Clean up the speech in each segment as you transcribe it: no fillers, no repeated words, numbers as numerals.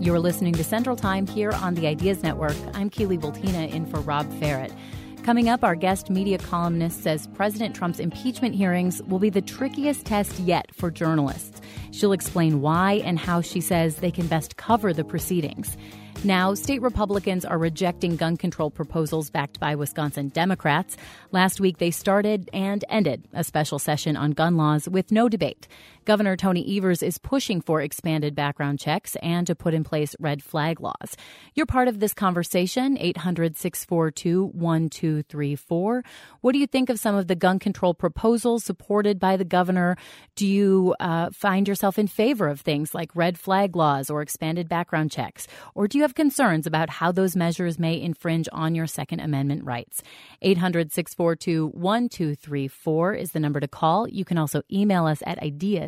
You're listening to Central Time here on the Ideas Network. I'm Keely Bultina in for Rob Ferret. Coming up, our guest media columnist says President Trump's impeachment hearings will be the trickiest test yet for journalists. She'll explain why and how she says they can best cover the proceedings. Now, state Republicans are rejecting gun control proposals backed by Wisconsin Democrats. Last week, they started and ended a special session on gun laws with no debate. Governor Tony Evers is pushing for expanded background checks and to put in place red flag laws. You're part of this conversation, 800-642-1234. What do you think of some of the gun control proposals supported by the governor? Do you find yourself in favor of things like red flag laws or expanded background checks? Or do you have concerns about how those measures may infringe on your Second Amendment rights? 800-642-1234 is the number to call. You can also email us at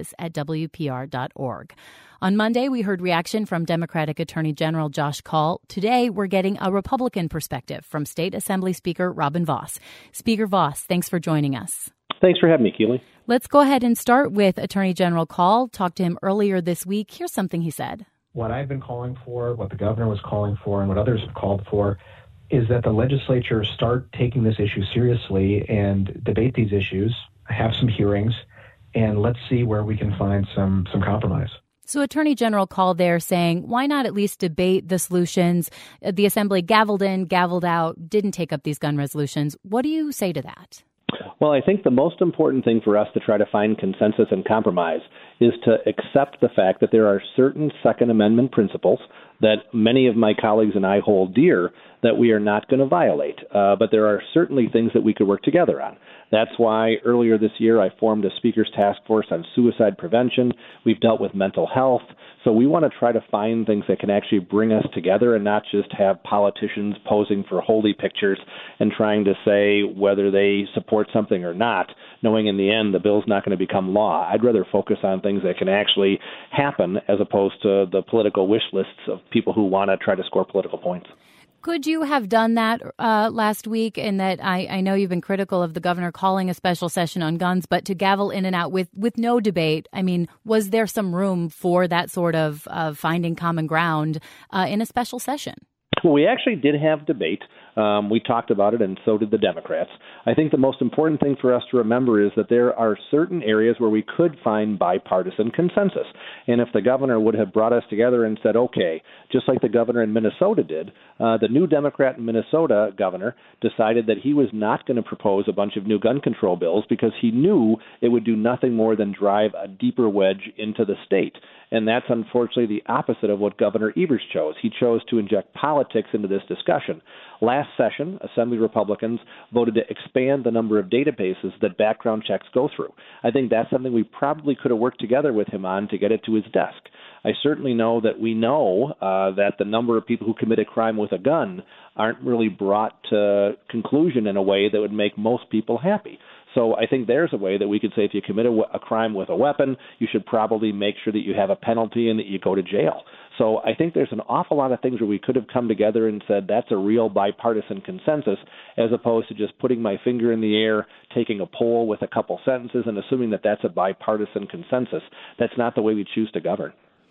ideas@wpr.org. On Monday, we heard reaction from Democratic Attorney General Josh Kaul. Today, we're getting a Republican perspective from State Assembly Speaker Robin Vos. Speaker Vos, thanks for joining us. Thanks for having me, Keely. Let's go ahead and start with Attorney General Kaul. Talked to him earlier this week. Here's something he said. What I've been calling for, what the governor was calling for, and what others have called for is that the legislature start taking this issue seriously and debate these issues, have some hearings, and let's see where we can find some compromise. So Attorney General Kaul there saying, why not at least debate the solutions? The Assembly gavelled in, gavelled out, didn't take up these gun resolutions. What do you say to that? Well, I think the most important thing for us to try to find consensus and compromise is to accept the fact that there are certain Second Amendment principles that many of my colleagues and I hold dear that we are not going to violate. But there are certainly things that we could work together on. That's why earlier this year I formed a speaker's task force on suicide prevention. We've dealt with mental health. So we want to try to find things that can actually bring us together and not just have politicians posing for holy pictures and trying to say whether they support something or not, knowing in the end the bill's not going to become law. I'd rather focus on things that can actually happen as opposed to the political wish lists of people who want to try to score political points. Could you have done that last week? In that I know you've been critical of the governor calling a special session on guns, but to gavel in and out with no debate, I mean, was there some room for that sort of finding common ground in a special session? Well, we actually did have debate. We talked about it, and so did the Democrats. I think the most important thing for us to remember is that there are certain areas where we could find bipartisan consensus. And if the governor would have brought us together and said, okay, just like the governor in Minnesota did, the new Democrat in Minnesota governor decided that he was not going to propose a bunch of new gun control bills because he knew it would do nothing more than drive a deeper wedge into the state. And that's unfortunately the opposite of what Governor Evers chose. He chose to inject politics into this discussion. Last session, Assembly Republicans voted to expand the number of databases that background checks go through. I think that's something we probably could have worked together with him on to get it to his desk. I certainly know that we know that the number of people who commit a crime with a gun aren't really brought to conclusion in a way that would make most people happy. So I think there's a way that we could say if you commit a crime with a weapon, you should probably make sure that you have a penalty and that you go to jail. So I think there's an awful lot of things where we could have come together and said that's a real bipartisan consensus as opposed to just putting my finger in the air, taking a poll with a couple sentences and assuming that that's a bipartisan consensus. That's not the way we choose to govern.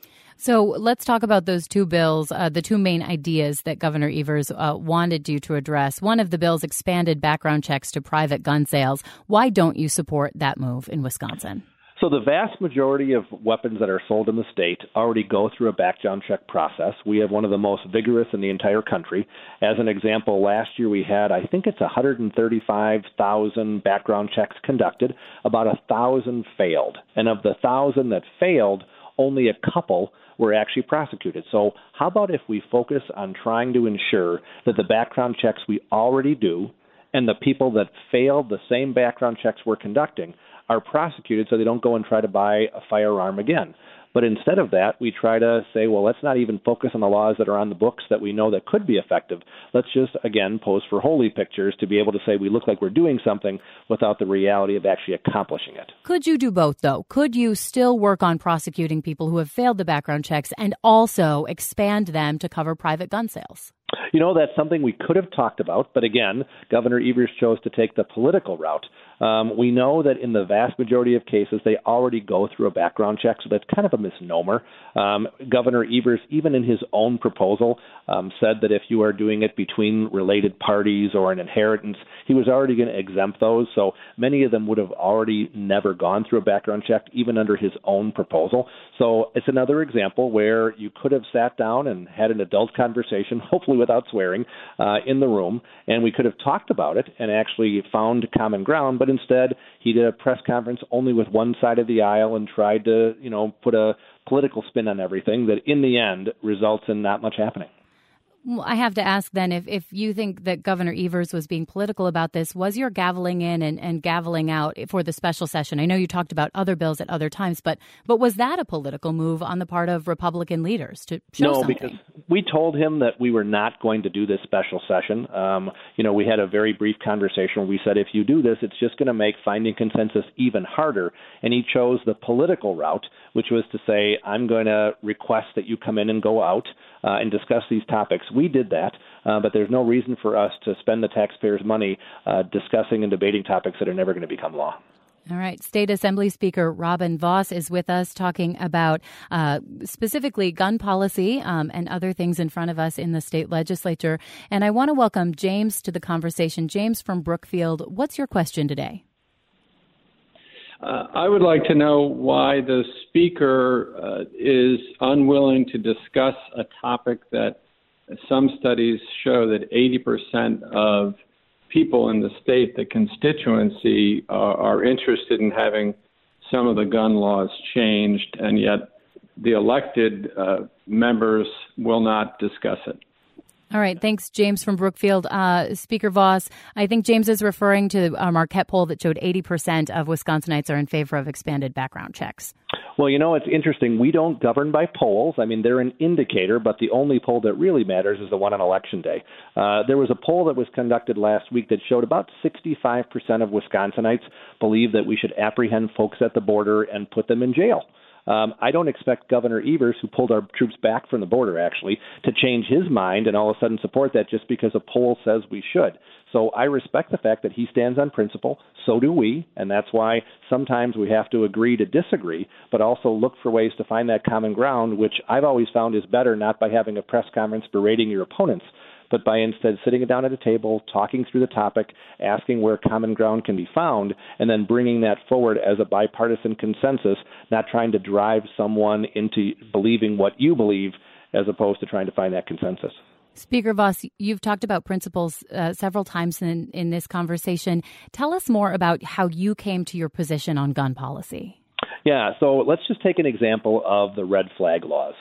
So let's talk about those two bills, the two main ideas that Governor Evers wanted you to address. One of the bills expanded background checks to private gun sales. Why don't you support that move in Wisconsin? So the vast majority of weapons that are sold in the state already go through a background check process. We have one of the most vigorous in the entire country. As an example, last year we had, I think it's 135,000 background checks conducted. About 1,000 failed. And of the 1,000 that failed, only a couple were actually prosecuted. So how about if we focus on trying to ensure that the background checks we already do and the people that failed the same background checks we're conducting are prosecuted so they don't go and try to buy a firearm again. But instead of that, we try to say, well, let's not even focus on the laws that are on the books that we know that could be effective. Let's just, again, pose for holy pictures to be able to say we look like we're doing something without the reality of actually accomplishing it. Could you do both, though? Could you still work on prosecuting people who have failed the background checks and also expand them to cover private gun sales? You know, that's something we could have talked about, but again, Governor Evers chose to take the political route. We know that in the vast majority of cases, they already go through a background check, so that's kind of a misnomer. Governor Evers, even in his own proposal, said that if you are doing it between related parties or an inheritance, he was already going to exempt those. So many of them would have already never gone through a background check, even under his own proposal. So it's another example where you could have sat down and had an adult conversation, hopefully without swearing, in the room, and we could have talked about it and actually found common ground. But instead, he did a press conference only with one side of the aisle and tried to, put a political spin on everything that in the end results in not much happening. Well, I have to ask then, if you think that Governor Evers was being political about this, was your gaveling in and gaveling out for the special session? I know you talked about other bills at other times, but was that a political move on the part of Republican leaders to show something? No, because we told him that we were not going to do this special session. We had a very brief conversation where we said, if you do this, it's just going to make finding consensus even harder. And he chose the political route, which was to say, I'm going to request that you come in and go out and discuss these topics. We did that, but there's no reason for us to spend the taxpayers' money discussing and debating topics that are never going to become law. All right. State Assembly Speaker Robin Vos is with us talking about specifically gun policy and other things in front of us in the state legislature. And I want to welcome James to the conversation. James from Brookfield, what's your question today? I would like to know why the Speaker is unwilling to discuss a topic that some studies show that 80% of people in the state, the constituency, are interested in having some of the gun laws changed, and yet the elected members will not discuss it. All right. Thanks, James from Brookfield. Speaker Vos, I think James is referring to a Marquette poll that showed 80% of Wisconsinites are in favor of expanded background checks. Well, it's interesting. We don't govern by polls. I mean, they're an indicator, but the only poll that really matters is the one on Election Day. There was a poll that was conducted last week that showed about 65% of Wisconsinites believe that we should apprehend folks at the border and put them in jail. I don't expect Governor Evers, who pulled our troops back from the border, actually, to change his mind and all of a sudden support that just because a poll says we should. So I respect the fact that he stands on principle. So do we. And that's why sometimes we have to agree to disagree, but also look for ways to find that common ground, which I've always found is better not by having a press conference berating your opponents, but by instead sitting down at a table, talking through the topic, asking where common ground can be found, and then bringing that forward as a bipartisan consensus, not trying to drive someone into believing what you believe as opposed to trying to find that consensus. Speaker Vos, you've talked about principles several times in this conversation. Tell us more about how you came to your position on gun policy. Yeah, so let's just take an example of the red flag laws.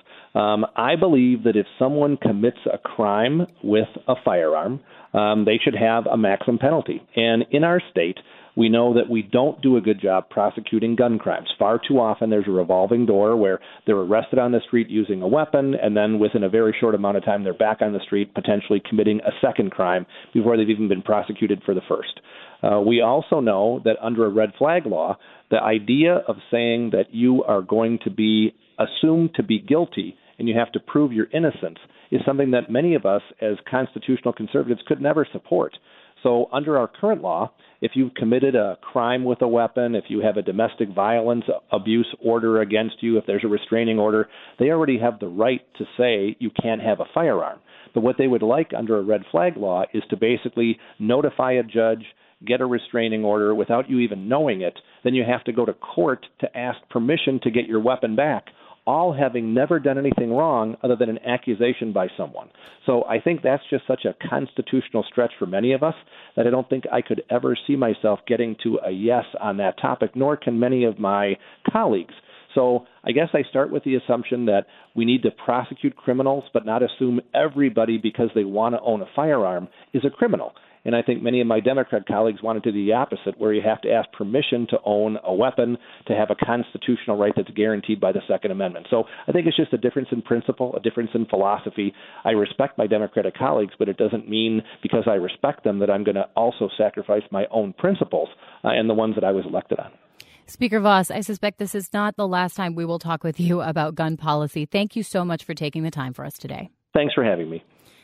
I believe that if someone commits a crime with a firearm, they should have a maximum penalty. And in our state, we know that we don't do a good job prosecuting gun crimes. Far too often there's a revolving door where they're arrested on the street using a weapon, and then within a very short amount of time they're back on the street potentially committing a second crime before they've even been prosecuted for the first. We also know that under a red flag law, the idea of saying that you are going to be assumed to be guilty and you have to prove your innocence is something that many of us as constitutional conservatives could never support. So under our current law, if you've committed a crime with a weapon, if you have a domestic violence abuse order against you, if there's a restraining order, they already have the right to say you can't have a firearm. But what they would like under a red flag law is to basically notify a judge, get a restraining order without you even knowing it. Then you have to go to court to ask permission to get your weapon back, all having never done anything wrong other than an accusation by someone. So I think that's just such a constitutional stretch for many of us that I don't think I could ever see myself getting to a yes on that topic, nor can many of my colleagues. So I guess I start with the assumption that we need to prosecute criminals, but not assume everybody because they want to own a firearm is a criminal. And I think many of my Democrat colleagues want to do the opposite, where you have to ask permission to own a weapon, to have a constitutional right that's guaranteed by the Second Amendment. So I think it's just a difference in principle, a difference in philosophy. I respect my Democratic colleagues, but it doesn't mean because I respect them that I'm going to also sacrifice my own principles and the ones that I was elected on. Speaker Vos, I suspect this is not the last time we will talk with you about gun policy. Thank you so much for taking the time for us today. Thanks for having me.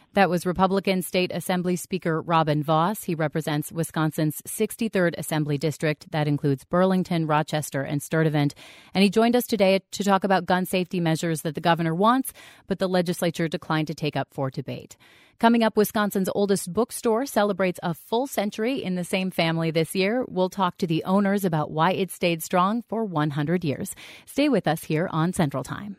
That was Republican State Assembly Speaker Robin Vos. He represents Wisconsin's 63rd Assembly District. That includes Burlington, Rochester, and Sturtevant. And he joined us today to talk about gun safety measures that the governor wants, but the legislature declined to take up for debate. Coming up, Wisconsin's oldest bookstore celebrates a full century in the same family this year. We'll talk to the owners about why it stayed strong for 100 years. Stay with us here on Central Time.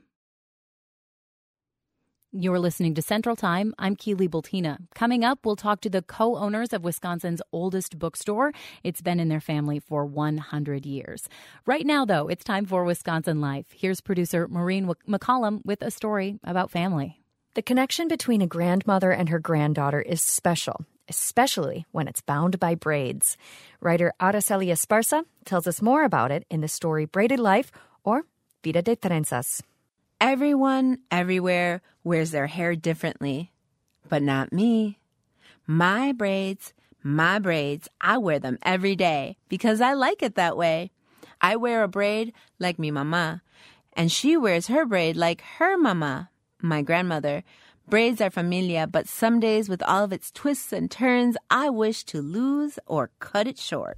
You're listening to Central Time. I'm Keely Bultina. Coming up, we'll talk to the co-owners of Wisconsin's oldest bookstore. It's been in their family for 100 years. Right now, though, it's time for Wisconsin Life. Here's producer Maureen McCollum with a story about family. The connection between a grandmother and her granddaughter is special, especially when it's bound by braids. Writer Araceli Esparza tells us more about it in the story Braided Life, or Vida de Trenzas. Everyone, everywhere, wears their hair differently. But not me. My braids, I wear them every day because I like it that way. I wear a braid like mi mama, and she wears her braid like her mama, my grandmother. Braids are familia, but some days with all of its twists and turns, I wish to lose or cut it short.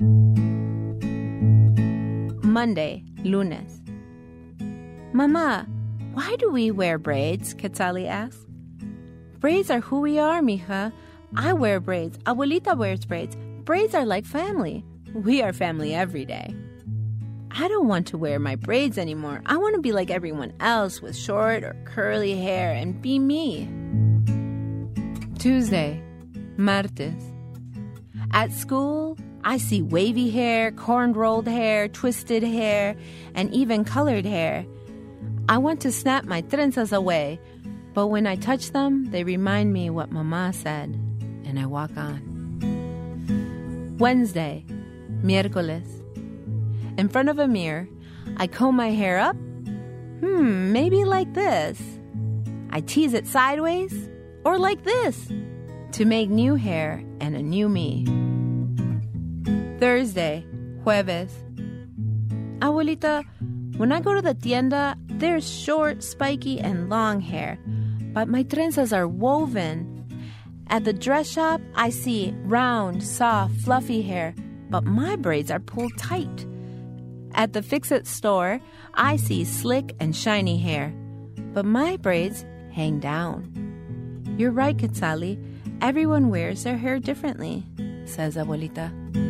Monday, lunes. Mama, why do we wear braids? Quetzali asks. Braids are who we are, mija. I wear braids. Abuelita wears braids. Braids are like family. We are family every day. I don't want to wear my braids anymore. I want to be like everyone else with short or curly hair and be me. Tuesday, martes. At school, I see wavy hair, corn-rolled hair, twisted hair, and even colored hair. I want to snap my trenzas away, but when I touch them, they remind me what Mama said, and I walk on. Wednesday, miércoles. In front of a mirror, I comb my hair up. Maybe like this. I tease it sideways, or like this, to make new hair and a new me. Thursday, jueves. Abuelita, when I go to the tienda, there's short, spiky, and long hair, but my trenzas are woven. At the dress shop, I see round, soft, fluffy hair, but my braids are pulled tight. At the fix-it store, I see slick and shiny hair, but my braids hang down. You're right, Quetzali. Everyone wears their hair differently, says Abuelita.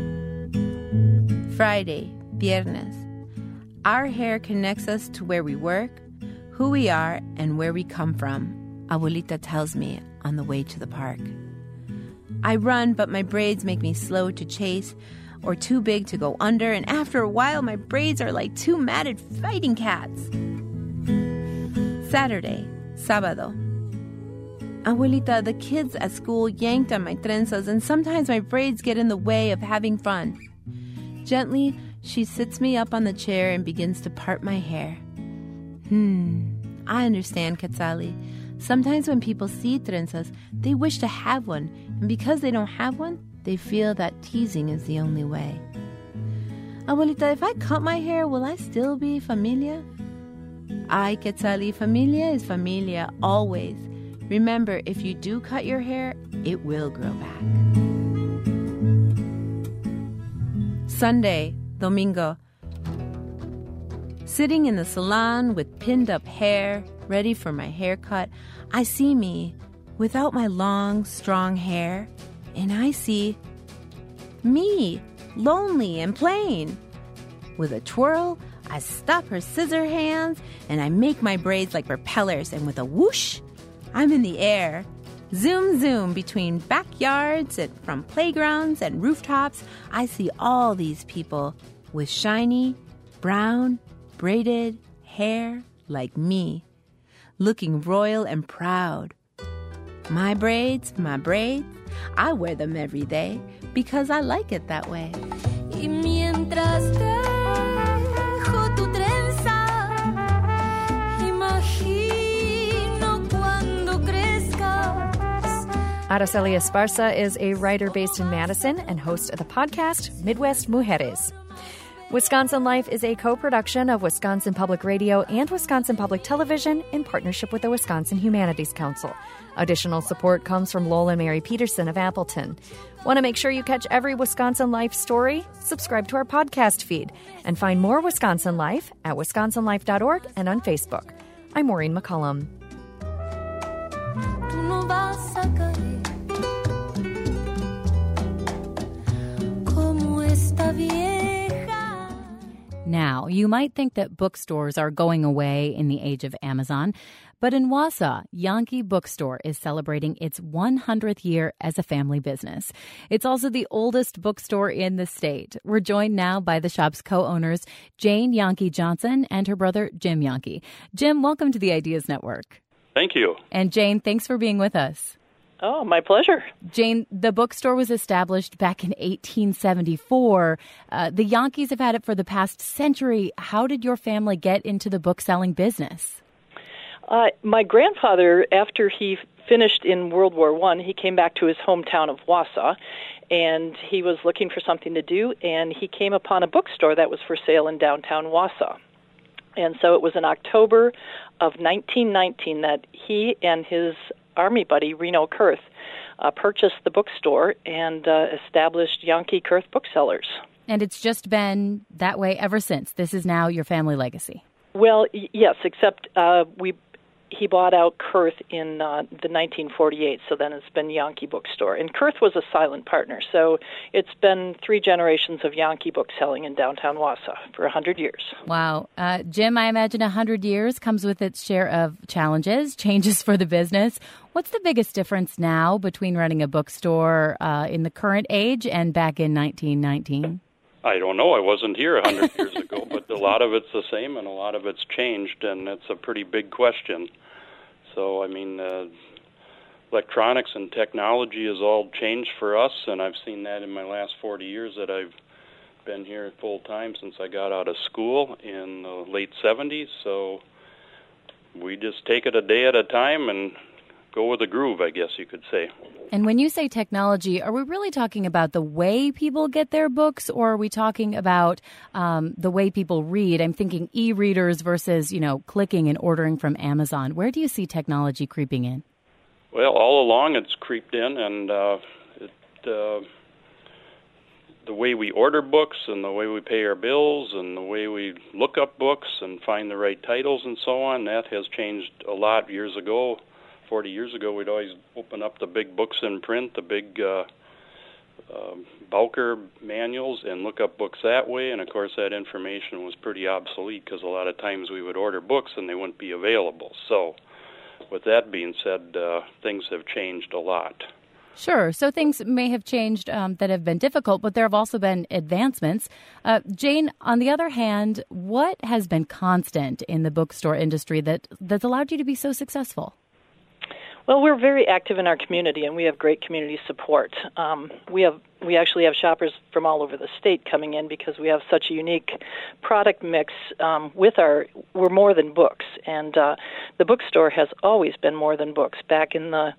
Friday, viernes. Our hair connects us to where we work, who we are, and where we come from, Abuelita tells me on the way to the park. I run, but my braids make me slow to chase or too big to go under, and after a while, my braids are like two matted fighting cats. Saturday, sábado. Abuelita, the kids at school yanked on my trenzas, and sometimes my braids get in the way of having fun. Gently, she sits me up on the chair and begins to part my hair. I understand, Quetzali. Sometimes when people see trenzas, they wish to have one, and because they don't have one, they feel that teasing is the only way. Abuelita, if I cut my hair, will I still be familia? Ay, Quetzali, familia is familia, always. Remember, if you do cut your hair, it will grow back. Sunday, domingo. Sitting in the salon with pinned up hair, ready for my haircut, I see me without my long, strong hair, and I see me, lonely and plain. With a twirl, I stop her scissor hands, and I make my braids like propellers, and with a whoosh, I'm in the air. Zoom, zoom between backyards and from playgrounds and rooftops, I see all these people with shiny, brown, braided hair like me, looking royal and proud. My braids, I wear them every day because I like it that way. Y mientras dejo tu trenza, imagino cuando crezcas. Araceli Esparza is a writer based in Madison and host of the podcast Midwest Mujeres. Wisconsin Life is a co-production of Wisconsin Public Radio and Wisconsin Public Television in partnership with the Wisconsin Humanities Council. Additional support comes from Lowell and Mary Peterson of Appleton. Want to make sure you catch every Wisconsin Life story? Subscribe to our podcast feed and find more Wisconsin Life at wisconsinlife.org and on Facebook. I'm Maureen McCullum. Now, you might think that bookstores are going away in the age of Amazon, but in Wausau, Yankee Bookstore is celebrating its 100th year as a family business. It's also the oldest bookstore in the state. We're joined now by the shop's co-owners, Jane Yankee Johnson and her brother, Jim Yankee. Jim, welcome to the Ideas Network. Thank you. And Jane, thanks for being with us. Oh, my pleasure. Jane, the bookstore was established back in 1874. The Yankees have had it for the past century. How did your family get into the book-selling business? My grandfather, after he finished in World War I, he came back to his hometown of Wausau, and he was looking for something to do, and he came upon a bookstore that was for sale in downtown Wausau. And so it was in October of 1919 that he and his Army buddy, Reno Kurth, purchased the bookstore and established Yankee Kurth Booksellers. And it's just been that way ever since. This is now your family legacy. Well, yes, except he bought out Kurth in the 1948, so then it's been Yankee Bookstore. And Kurth was a silent partner, so it's been 3 generations of Yankee bookselling in downtown Wausau for 100 years. Wow. Jim, I imagine 100 years comes with its share of challenges, changes for the business. What's the biggest difference now between running a bookstore in the current age and back in 1919? I don't know. I wasn't here 100 years ago, but a lot of it's the same and a lot of it's changed, and it's a pretty big question. So, I mean, electronics and technology has all changed for us, and I've seen that in my last 40 years that I've been here full time since I got out of school in the late 70s. So we just take it a day at a time and go with the groove, I guess you could say. And when you say technology, are we really talking about the way people get their books, or are we talking about the way people read? I'm thinking e-readers versus, clicking and ordering from Amazon. Where do you see technology creeping in? Well, all along it's creeped in, and the way we order books and the way we pay our bills and the way we look up books and find the right titles and so on, that has changed a lot. Years ago, 40 years ago, we'd always open up the big books in print, the big Bowker manuals, and look up books that way. And, of course, that information was pretty obsolete because a lot of times we would order books and they wouldn't be available. So with that being said, things have changed a lot. Sure. So things may have changed that have been difficult, but there have also been advancements. Jane, on the other hand, what has been constant in the bookstore industry that's allowed you to be so successful? Well, we're very active in our community, and we have great community support. We actually have shoppers from all over the state coming in because we have such a unique product mix. We're more than books, and the bookstore has always been more than books. Back in the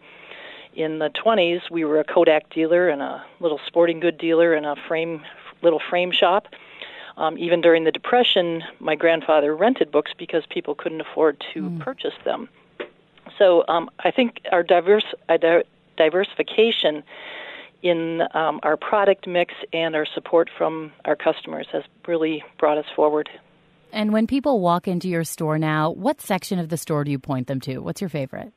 20s, we were a Kodak dealer and a little sporting good dealer and a little frame shop. Even during the Depression, my grandfather rented books because people couldn't afford to purchase them. So I think our diversification in our product mix and our support from our customers has really brought us forward. And when people walk into your store now, what section of the store do you point them to? What's your favorite?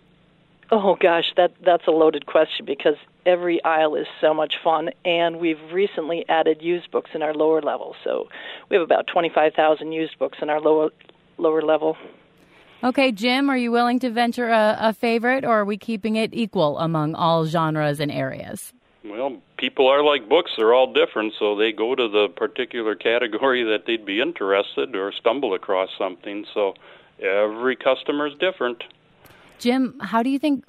Oh, gosh, that's a loaded question because every aisle is so much fun, and we've recently added used books in our lower level. So we have about 25,000 used books in our lower level. Okay, Jim, are you willing to venture a favorite, or are we keeping it equal among all genres and areas? Well, people are like books. They're all different, so they go to the particular category that they'd be interested or stumble across something. So every customer is different. Jim, how do you think,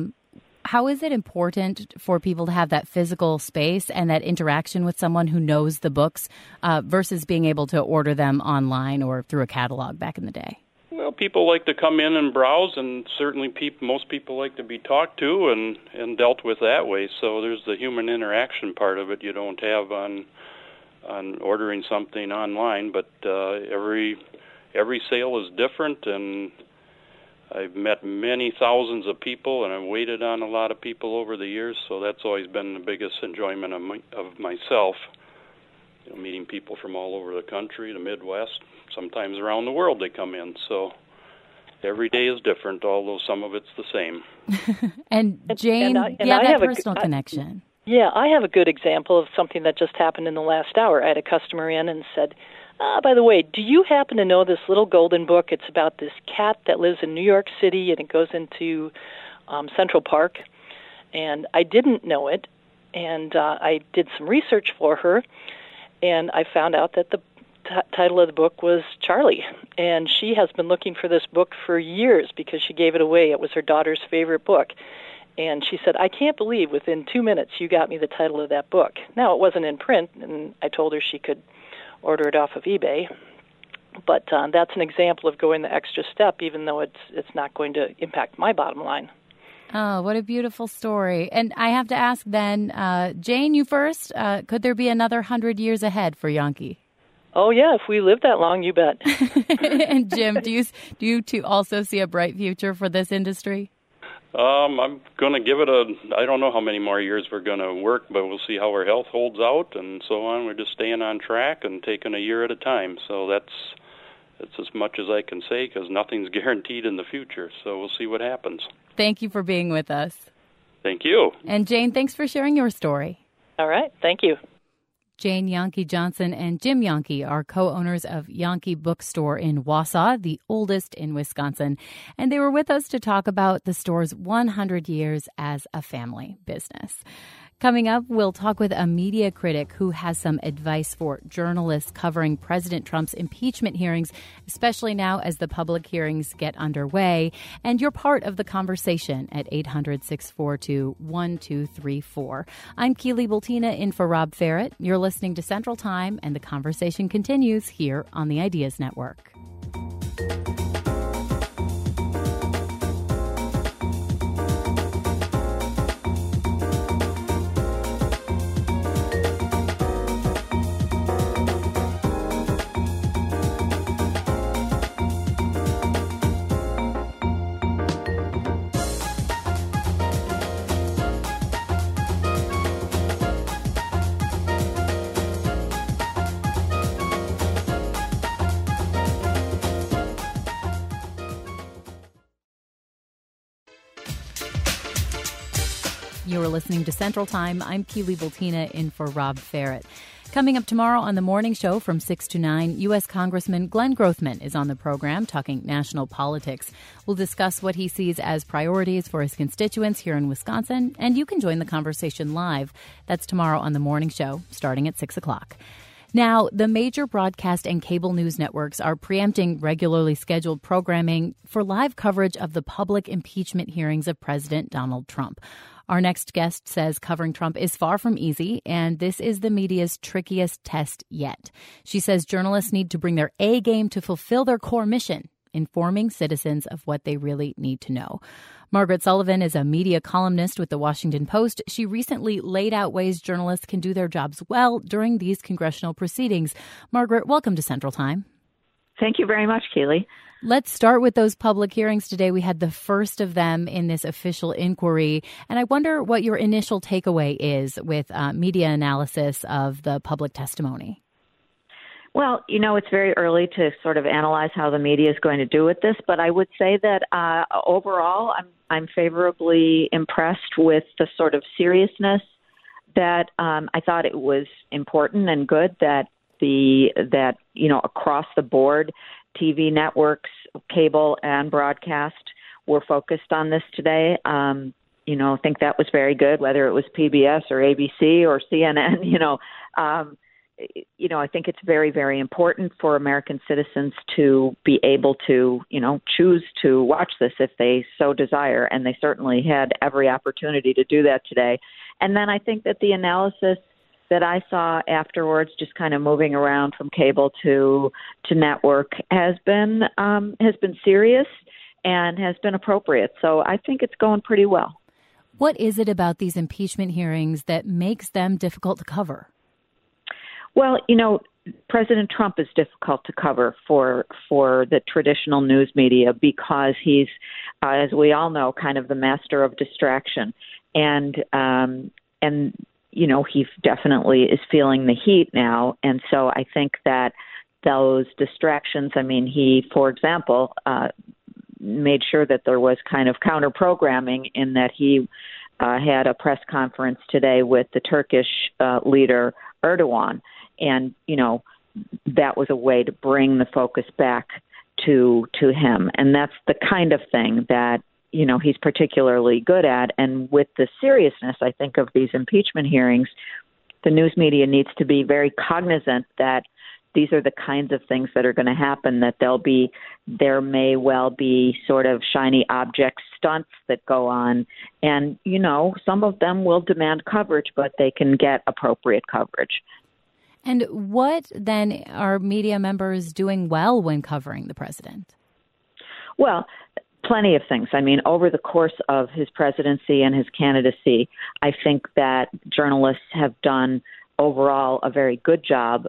how is it important for people to have that physical space and that interaction with someone who knows the books versus being able to order them online or through a catalog back in the day? Well, people like to come in and browse, and certainly most people like to be talked to and dealt with that way. So there's the human interaction part of it you don't have on on ordering something online, but every sale is different, and I've met many thousands of people, and I've waited on a lot of people over the years, so that's always been the biggest enjoyment of myself, meeting people from all over the country, the Midwest, sometimes around the world they come in, so every day is different, although some of it's the same. And Jane, that personal connection. Yeah, I have a good example of something that just happened in the last hour. I had a customer in and said, by the way, do you happen to know this little golden book? It's about this cat that lives in New York City, and it goes into Central Park. And I didn't know it, and I did some research for her, and I found out that the title of the book was Charlie. And she has been looking for this book for years because she gave it away. It was her daughter's favorite book. And she said, I can't believe within 2 minutes you got me the title of that book. Now, it wasn't in print, and I told her she could order it off of eBay. But that's an example of going the extra step, even though it's not going to impact my bottom line. Oh, what a beautiful story. And I have to ask then, Jane, you first, could there be another 100 years ahead for Yankee? Oh, yeah, if we live that long, you bet. And Jim, do you two also see a bright future for this industry? I'm going to give it I don't know how many more years we're going to work, but we'll see how our health holds out and so on. We're just staying on track and taking a year at a time. So that's as much as I can say because nothing's guaranteed in the future. So we'll see what happens. Thank you for being with us. Thank you. And Jane, thanks for sharing your story. All right. Thank you. Jane Yankee Johnson and Jim Yankee are co-owners of Yankee Bookstore in Wausau, the oldest in Wisconsin. And they were with us to talk about the store's 100 years as a family business. Coming up, we'll talk with a media critic who has some advice for journalists covering President Trump's impeachment hearings, especially now as the public hearings get underway. And you're part of the conversation at 800-642-1234. I'm Keely Bultina in for Rob Ferret. You're listening to Central Time, and the conversation continues here on the Ideas Network. You're listening to Central Time. I'm Keely Bultina in for Rob Ferret. Coming up tomorrow on the morning show from 6 to 9, U.S. Congressman Glenn Grothman is on the program talking national politics. We'll discuss what he sees as priorities for his constituents here in Wisconsin, and you can join the conversation live. That's tomorrow on the morning show, starting at 6 o'clock. Now, the major broadcast and cable news networks are preempting regularly scheduled programming for live coverage of the public impeachment hearings of President Donald Trump. Our next guest says covering Trump is far from easy, and this is the media's trickiest test yet. She says journalists need to bring their A game to fulfill their core mission, informing citizens of what they really need to know. Margaret Sullivan is a media columnist with The Washington Post. She recently laid out ways journalists can do their jobs well during these congressional proceedings. Margaret, welcome to Central Time. Thank you very much, Keely. Let's start with those public hearings today. We had the first of them in this official inquiry, and I wonder what your initial takeaway is with media analysis of the public testimony. Well, it's very early to sort of analyze how the media is going to do with this, but I would say that overall I'm favorably impressed with the sort of seriousness that I thought it was important and good that across the board, TV networks, cable and broadcast were focused on this today. I think that was very good, whether it was PBS or ABC or CNN. I think it's very, very important for American citizens to be able to, choose to watch this if they so desire. And they certainly had every opportunity to do that today. And then I think that the analysis that I saw afterwards, just kind of moving around from cable to network, has been serious and has been appropriate. So I think it's going pretty well. What is it about these impeachment hearings that makes them difficult to cover? Well, President Trump is difficult to cover for the traditional news media because he's, as we all know, kind of the master of distraction, and he definitely is feeling the heat now, and so I think that those distractions. I mean, he, for example, made sure that there was kind of counter programming in that he had a press conference today with the Turkish leader Erdogan. And, that was a way to bring the focus back to him. And that's the kind of thing that, he's particularly good at. And with the seriousness, I think, of these impeachment hearings, the news media needs to be very cognizant that these are the kinds of things that are going to happen, that there may well be sort of shiny object stunts that go on. And, some of them will demand coverage, but they can get appropriate coverage. And what then are media members doing well when covering the president? Well, plenty of things. I mean, over the course of his presidency and his candidacy, I think that journalists have done overall a very good job,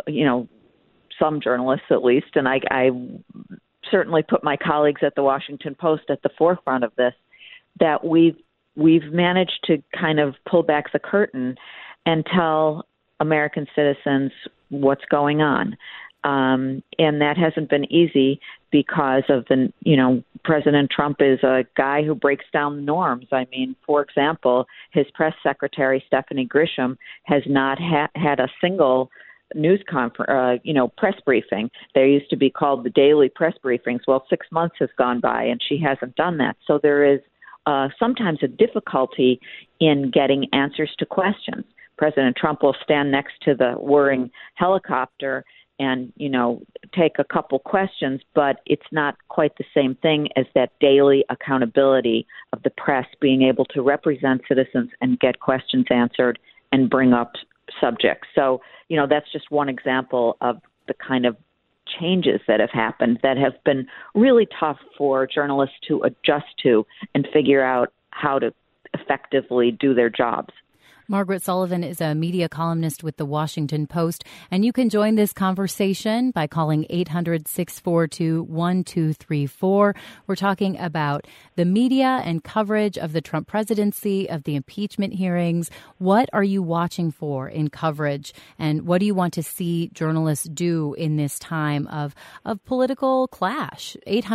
some journalists at least, and I certainly put my colleagues at the Washington Post at the forefront of this, that we've managed to kind of pull back the curtain and tell American citizens what's going on. And that hasn't been easy because of President Trump is a guy who breaks down the norms. I mean, for example, his press secretary, Stephanie Grisham, has not had a single news press briefing. They used to be called the daily press briefings. Well, 6 months has gone by and she hasn't done that. So there is sometimes a difficulty in getting answers to questions. President Trump will stand next to the whirring helicopter and, take a couple questions, but it's not quite the same thing as that daily accountability of the press being able to represent citizens and get questions answered and bring up subjects. So, that's just one example of the kind of changes that have happened that have been really tough for journalists to adjust to and figure out how to effectively do their jobs. Margaret Sullivan is a media columnist with The Washington Post, and you can join this conversation by calling 800-642-1234. We're talking about the media and coverage of the Trump presidency, of the impeachment hearings. What are you watching for in coverage, and what do you want to see journalists do in this time of political clash?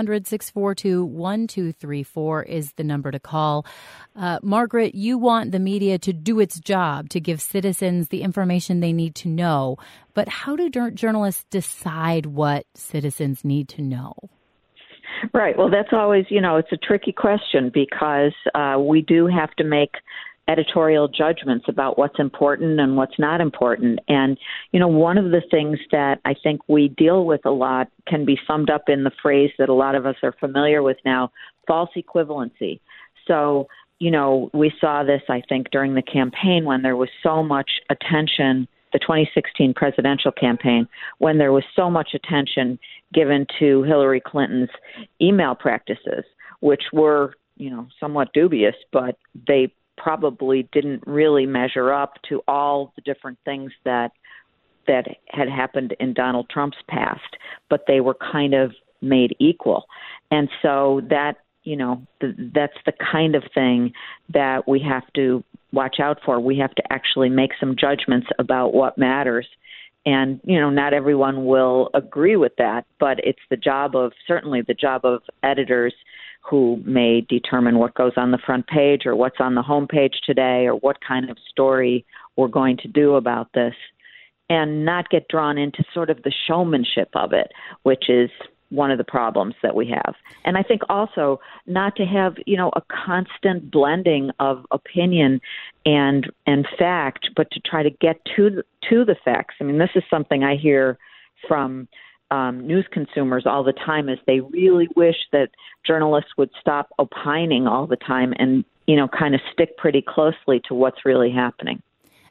800-642-1234 is the number to call. Margaret, you want the media to do its job to give citizens the information they need to know. But how do journalists decide what citizens need to know? Right. Well, that's always, it's a tricky question because we do have to make editorial judgments about what's important and what's not important. And, one of the things that I think we deal with a lot can be summed up in the phrase that a lot of us are familiar with now, false equivalency. So, we saw this, I think, during the campaign when there was so much attention, the 2016 presidential campaign, when there was so much attention given to Hillary Clinton's email practices, which were, somewhat dubious, but they probably didn't really measure up to all the different things that had happened in Donald Trump's past, but they were kind of made equal. And so that, that's the kind of thing that we have to watch out for. We have to actually make some judgments about what matters. And, not everyone will agree with that, but it's certainly the job of editors who may determine what goes on the front page or what's on the homepage today or what kind of story we're going to do about this, and not get drawn into sort of the showmanship of it, which is one of the problems that we have. And I think also not to have, a constant blending of opinion and fact, but to try to get to the facts. I mean, this is something I hear from news consumers all the time, is they really wish that journalists would stop opining all the time and, kind of stick pretty closely to what's really happening.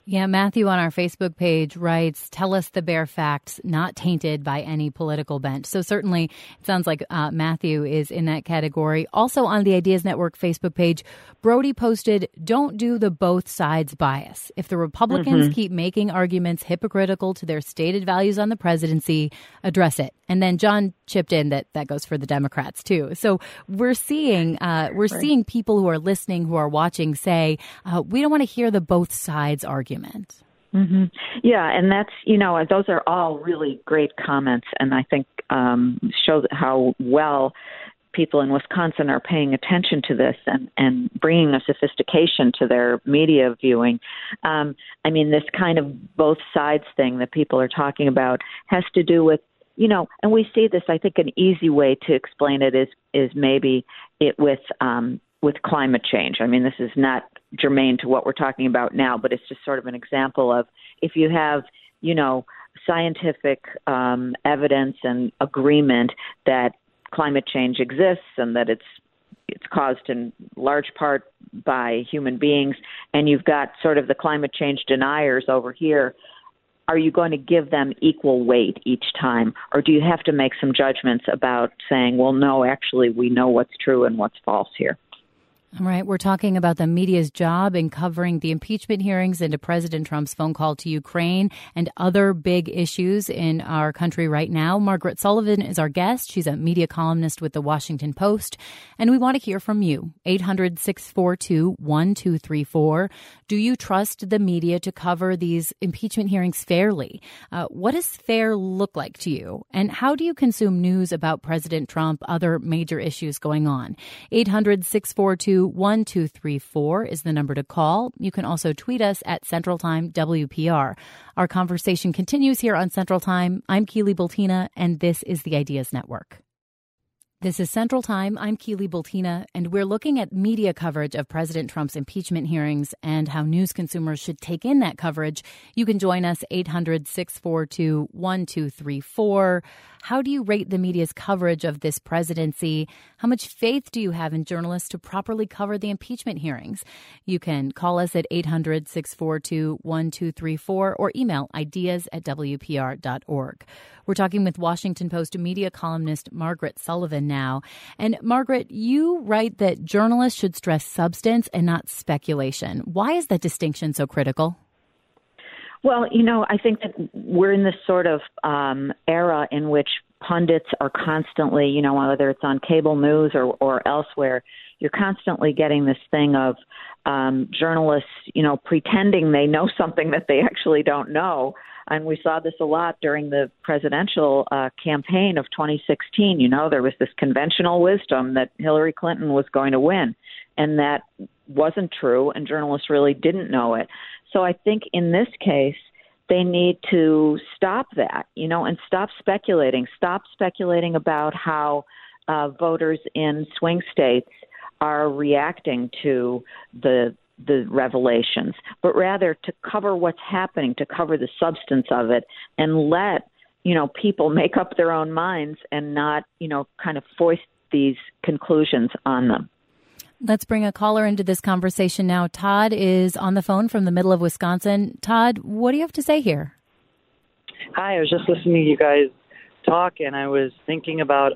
Yeah, Matthew on our Facebook page writes, tell us the bare facts, not tainted by any political bent. So certainly it sounds like Matthew is in that category. Also on the Ideas Network Facebook page, Brody posted, don't do the both sides bias. If the Republicans keep making arguments hypocritical to their stated values on the presidency, address it. And then John chipped in that goes for the Democrats, too. So we're seeing seeing people who are listening, who are watching say, we don't want to hear the both sides argument. Yeah, and that's, those are all really great comments, and I think show how well people in Wisconsin are paying attention to this and bringing a sophistication to their media viewing. This kind of both sides thing that people are talking about has to do with, and we see this, I think an easy way to explain it is maybe it with climate change. This is not germane to what we're talking about now, but it's just sort of an example of if you have, scientific evidence and agreement that climate change exists and that it's caused in large part by human beings, and you've got sort of the climate change deniers over here, are you going to give them equal weight each time? Or do you have to make some judgments about saying, well, no, actually, we know what's true and what's false here? All right. We're talking about the media's job in covering the impeachment hearings into President Trump's phone call to Ukraine and other big issues in our country right now. Margaret Sullivan is our guest. She's a media columnist with the Washington Post. And we want to hear from you. 800-642-1234. Do you trust the media to cover these impeachment hearings fairly? What does fair look like to you? And how do you consume news about President Trump, other major issues going on? 800-642-1234 is the number to call. You can also tweet us at Central Time WPR. Our conversation continues here on Central Time. I'm Keely Bultina, and this is the Ideas Network. This is Central Time. I'm Keely Bultina, and we're looking at media coverage of President Trump's impeachment hearings and how news consumers should take in that coverage. You can join us, 800-642-1234. How do you rate the media's coverage of this presidency? How much faith do you have in journalists to properly cover the impeachment hearings? You can call us at 800-642-1234 or email ideas@wpr.org. We're talking with Washington Post media columnist Margaret Sullivan now. And Margaret, you write that journalists should stress substance and not speculation. Why is that distinction so critical? Well, I think that we're in this sort of era in which pundits are constantly, whether it's on cable news or elsewhere, you're constantly getting this thing of journalists, pretending they know something that they actually don't know. And we saw this a lot during the presidential campaign of 2016. There was this conventional wisdom that Hillary Clinton was going to win, and that wasn't true, and journalists really didn't know it. So I think in this case, they need to stop that, and stop speculating about how voters in swing states are reacting to the revelations, but rather to cover what's happening, to cover the substance of it, and let, people make up their own minds and not, kind of foist these conclusions on them. Let's bring a caller into this conversation now. Todd is on the phone from the middle of Wisconsin. Todd, what do you have to say here? Hi, I was just listening to you guys talk, and I was thinking about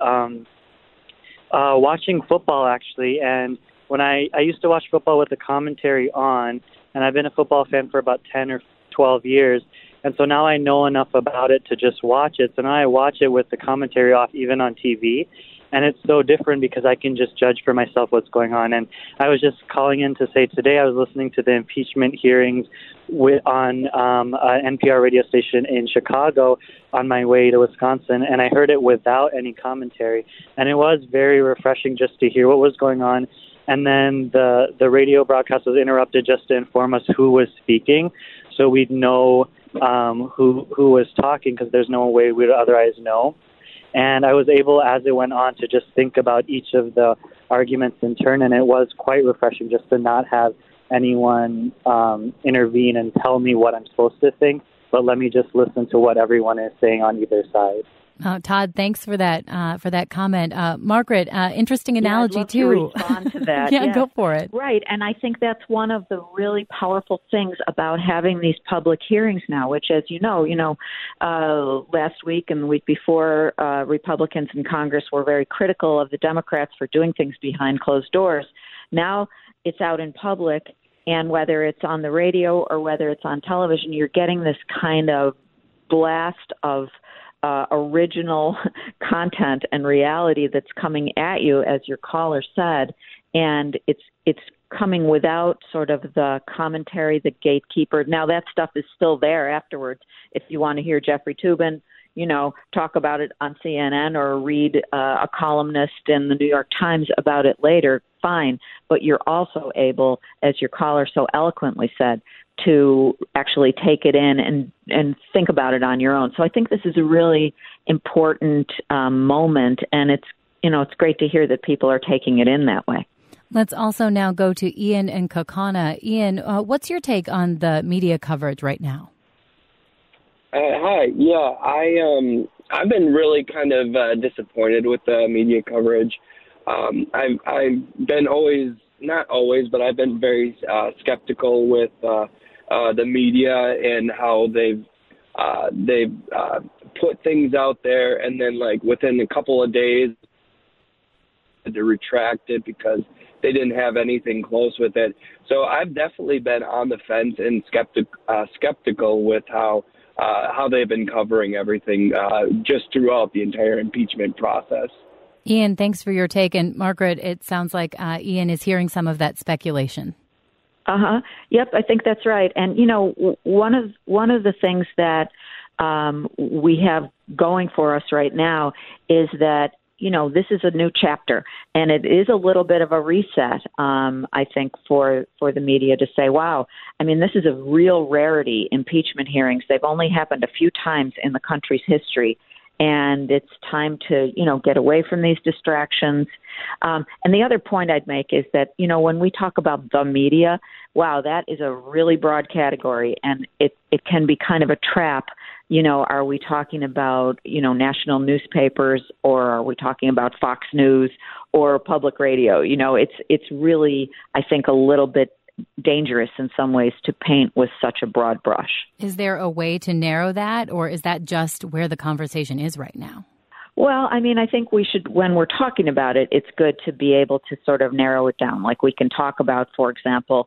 watching football, actually. And when I used to watch football with the commentary on, and I've been a football fan for about 10 or 12 years, and so now I know enough about it to just watch it. So now I watch it with the commentary off, even on TV. And it's so different because I can just judge for myself what's going on. And I was just calling in to say today I was listening to the impeachment hearings on an NPR radio station in Chicago on my way to Wisconsin, and I heard it without any commentary. And it was very refreshing just to hear what was going on. And then the radio broadcast was interrupted just to inform us who was speaking, so we'd know who was talking, because there's no way we'd otherwise know. And I was able, as it went on, to just think about each of the arguments in turn, and it was quite refreshing just to not have anyone intervene and tell me what I'm supposed to think, but let me just listen to what everyone is saying on either side. Todd, thanks for that comment. Margaret, interesting analogy I'd love too. To respond to that. Yeah, go for it. Right, and I think that's one of the really powerful things about having these public hearings now. Which, as you know, last week and the week before, Republicans in Congress were very critical of the Democrats for doing things behind closed doors. Now it's out in public, and whether it's on the radio or whether it's on television, you're getting this kind of blast of original content and reality that's coming at you, as your caller said, and it's coming without sort of the commentary, the gatekeeper. Now that stuff is still there afterwards. If you want to hear Jeffrey Toobin, talk about it on CNN or read a columnist in the New York Times about it later, fine. But you're also able, as your caller so eloquently said, to actually take it in and think about it on your own. So I think this is a really important moment, and it's great to hear that people are taking it in that way. Let's also now go to Ian and Kaukauna. Ian, what's your take on the media coverage right now? Hi. Yeah, I've been really kind of disappointed with the media coverage. I've been not always, but I've been very skeptical with the media and how they've put things out there, and then like within a couple of days to retract it because they didn't have anything close with it. So I've definitely been on the fence and skeptical with how they've been covering everything just throughout the entire impeachment process. Ian, thanks for your take. And Margaret, it sounds like Ian is hearing some of that speculation. Yep, I think that's right. And one of the things that we have going for us right now is that this is a new chapter, and it is a little bit of a reset. I think for the media to say, "Wow, I mean, this is a real rarity." Impeachment hearings, they've only happened a few times in the country's history. And it's time to, get away from these distractions. And the other point I'd make is that, when we talk about the media, wow, that is a really broad category, and it can be kind of a trap. Are we talking about, national newspapers, or are we talking about Fox News or public radio? It's really, I think, a little bit dangerous in some ways to paint with such a broad brush. Is there a way to narrow that, or is that just where the conversation is right now? Well, I mean, I think we should, when we're talking about it, it's good to be able to sort of narrow it down. Like we can talk about, for example,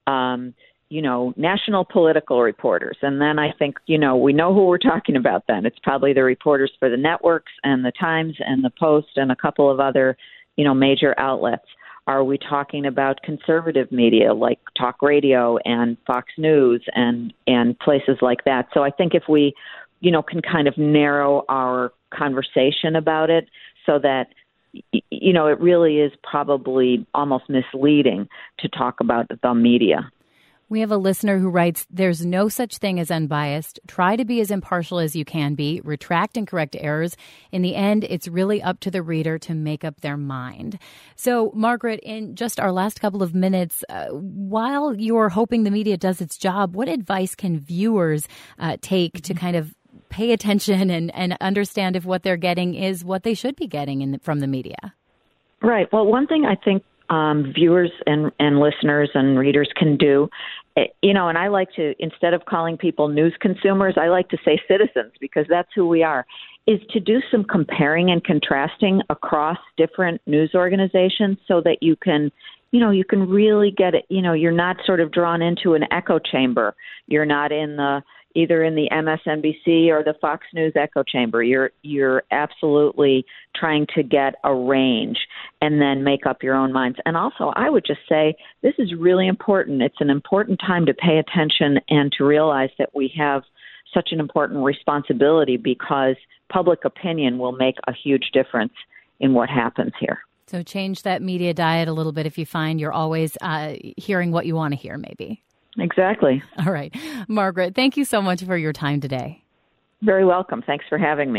national political reporters. And then I think, we know who we're talking about then. It's probably the reporters for the networks and the Times and the Post and a couple of other, major outlets. Are we talking about conservative media like talk radio and Fox News and places like that? So I think if we, can kind of narrow our conversation about it so that, it really is probably almost misleading to talk about the media. We have a listener who writes, "There's no such thing as unbiased. Try to be as impartial as you can be. Retract and correct errors. In the end, it's really up to the reader to make up their mind." So, Margaret, in just our last couple of minutes, while you're hoping the media does its job, what advice can viewers take to kind of pay attention and understand if what they're getting is what they should be getting from the media? Right. Well, one thing I think viewers and listeners and readers can do, and I like to, instead of calling people news consumers, I like to say citizens, because that's who we are, is to do some comparing and contrasting across different news organizations so that you can really get it. You're not sort of drawn into an echo chamber. You're not either in the MSNBC or the Fox News echo chamber. You're absolutely trying to get a range and then make up your own minds. And also, I would just say this is really important. It's an important time to pay attention and to realize that we have such an important responsibility, because public opinion will make a huge difference in what happens here. So change that media diet a little bit if you find you're always hearing what you want to hear, maybe. Exactly. All right. Margaret, thank you so much for your time today. Very welcome. Thanks for having me.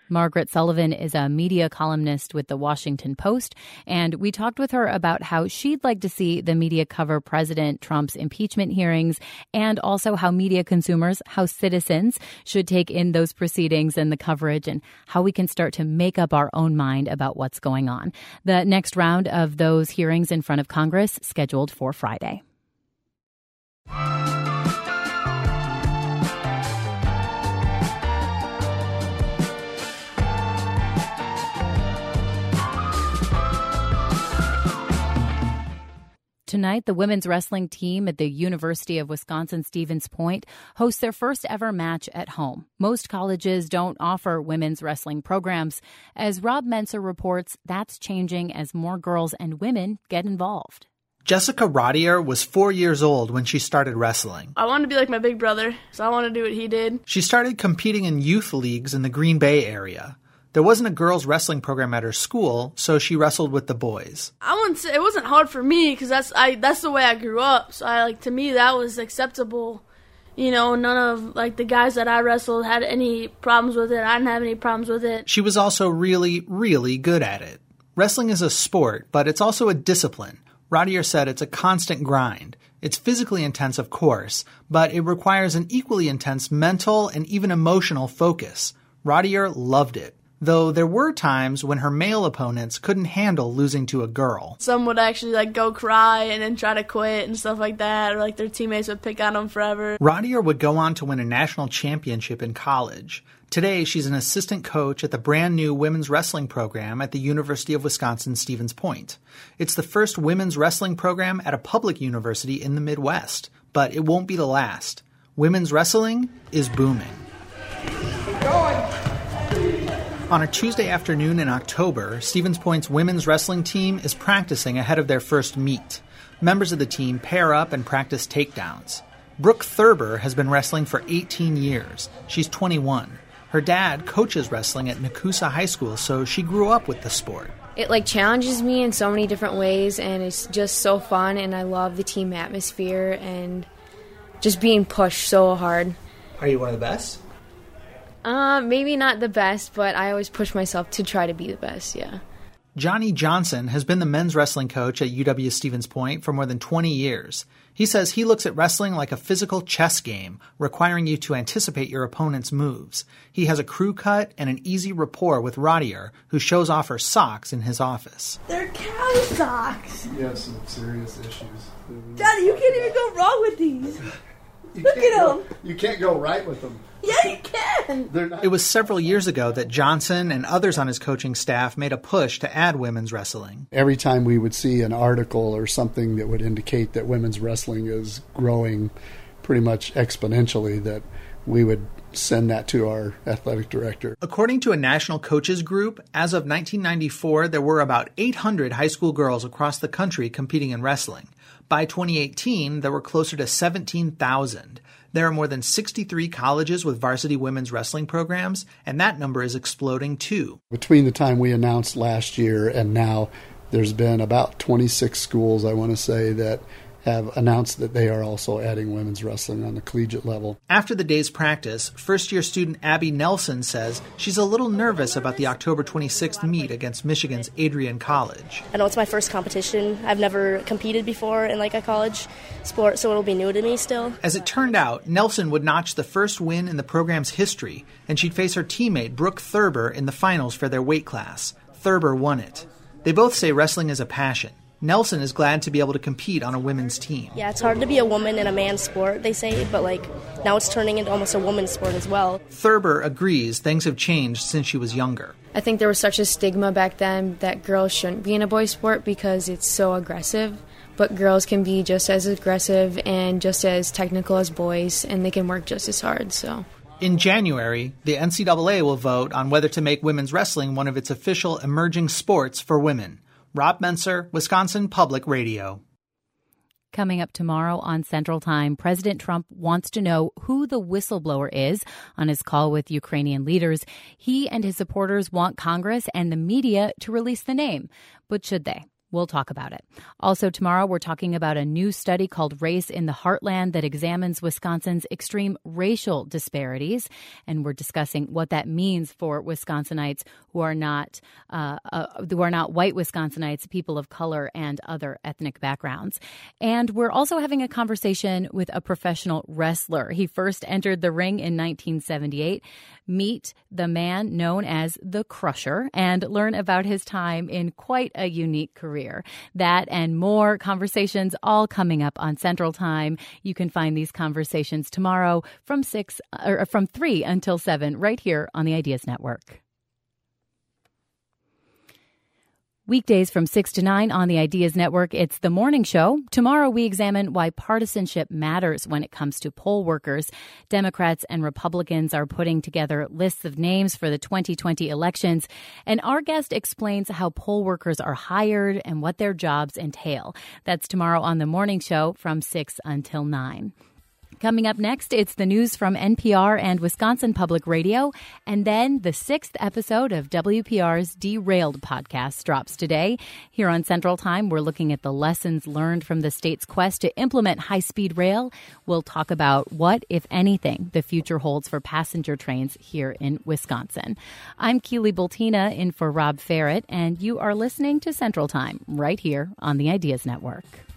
Margaret Sullivan is a media columnist with The Washington Post, and we talked with her about how she'd like to see the media cover President Trump's impeachment hearings, and also how media consumers, how citizens, should take in those proceedings and the coverage, and how we can start to make up our own mind about what's going on. The next round of those hearings in front of Congress scheduled for Friday. Tonight, the women's wrestling team at the University of Wisconsin-Stevens Point hosts their first ever match at home. Most colleges don't offer women's wrestling programs. As Rob Menser reports, that's changing as more girls and women get involved. Jessica Rodier was 4 years old when she started wrestling. I wanted to be like my big brother, so I wanted to do what he did. She started competing in youth leagues in the Green Bay area. There wasn't a girls' wrestling program at her school, so she wrestled with the boys. I wouldn't say it wasn't hard for me because that's the way I grew up. So to me that was acceptable. You know, none of the guys that I wrestled had any problems with it. I didn't have any problems with it. She was also really, really good at it. Wrestling is a sport, but it's also a discipline. Rodier said it's a constant grind. It's physically intense, of course, but it requires an equally intense mental and even emotional focus. Rodier loved it, though there were times when her male opponents couldn't handle losing to a girl. Some would actually go cry and then try to quit and stuff like that, or their teammates would pick on them forever. Rodier would go on to win a national championship in college. Today, she's an assistant coach at the brand new women's wrestling program at the University of Wisconsin-Stevens Point. It's the first women's wrestling program at a public university in the Midwest, but it won't be the last. Women's wrestling is booming. Keep going. On a Tuesday afternoon in October, Stevens Point's women's wrestling team is practicing ahead of their first meet. Members of the team pair up and practice takedowns. Brooke Thurber has been wrestling for 18 years. She's 21. Her dad coaches wrestling at Nakusa High School, so she grew up with the sport. It challenges me in so many different ways, and it's just so fun, and I love the team atmosphere and just being pushed so hard. Are you one of the best? Maybe not the best, but I always push myself to try to be the best, yeah. Johnny Johnson has been the men's wrestling coach at UW-Stevens Point for more than 20 years. He says he looks at wrestling like a physical chess game, requiring you to anticipate your opponent's moves. He has a crew cut and an easy rapport with Rodier, who shows off her socks in his office. They're cow socks. You have some serious issues. Daddy, you can't even go wrong with these. Look at them. You can't go right with them. Yeah, you can. It was several years ago that Johnson and others on his coaching staff made a push to add women's wrestling. Every time we would see an article or something that would indicate that women's wrestling is growing pretty much exponentially, that we would send that to our athletic director. According to a national coaches group, as of 1994, there were about 800 high school girls across the country competing in wrestling. By 2018, there were closer to 17,000. There are more than 63 colleges with varsity women's wrestling programs, and that number is exploding too. Between the time we announced last year and now, there's been about 26 schools, I want to say, that have announced that they are also adding women's wrestling on the collegiate level. After the day's practice, first-year student Abby Nelson says she's a little nervous about the October 26th meet against Michigan's Adrian College. I know it's my first competition. I've never competed before in a college sport, so it'll be new to me still. As it turned out, Nelson would notch the first win in the program's history, and she'd face her teammate Brooke Thurber in the finals for their weight class. Thurber won it. They both say wrestling is a passion. Nelson is glad to be able to compete on a women's team. Yeah, it's hard to be a woman in a man's sport, they say, but now it's turning into almost a woman's sport as well. Thurber agrees things have changed since she was younger. I think there was such a stigma back then that girls shouldn't be in a boys' sport because it's so aggressive, but girls can be just as aggressive and just as technical as boys, and they can work just as hard, so... In January, the NCAA will vote on whether to make women's wrestling one of its official emerging sports for women. Rob Menser, Wisconsin Public Radio. Coming up tomorrow on Central Time, President Trump wants to know who the whistleblower is on his call with Ukrainian leaders. He and his supporters want Congress and the media to release the name. But should they? We'll talk about it. Also tomorrow, we're talking about a new study called Race in the Heartland that examines Wisconsin's extreme racial disparities. And we're discussing what that means for Wisconsinites who are not white Wisconsinites, people of color, and other ethnic backgrounds. And we're also having a conversation with a professional wrestler. He first entered the ring in 1978. Meet the man known as the Crusher and learn about his time in quite a unique career. That and more conversations all coming up on Central Time. You can find these conversations tomorrow from 3 until 7 right here on the Ideas Network. Weekdays from 6 to 9 on the Ideas Network, it's The Morning Show. Tomorrow we examine why partisanship matters when it comes to poll workers. Democrats and Republicans are putting together lists of names for the 2020 elections, and our guest explains how poll workers are hired and what their jobs entail. That's tomorrow on The Morning Show from 6 until 9. Coming up next, it's the news from NPR and Wisconsin Public Radio. And then the 6th episode of WPR's Derailed podcast drops today. Here on Central Time, we're looking at the lessons learned from the state's quest to implement high-speed rail. We'll talk about what, if anything, the future holds for passenger trains here in Wisconsin. I'm Keely Bultina in for Rob Ferret, and you are listening to Central Time right here on the Ideas Network.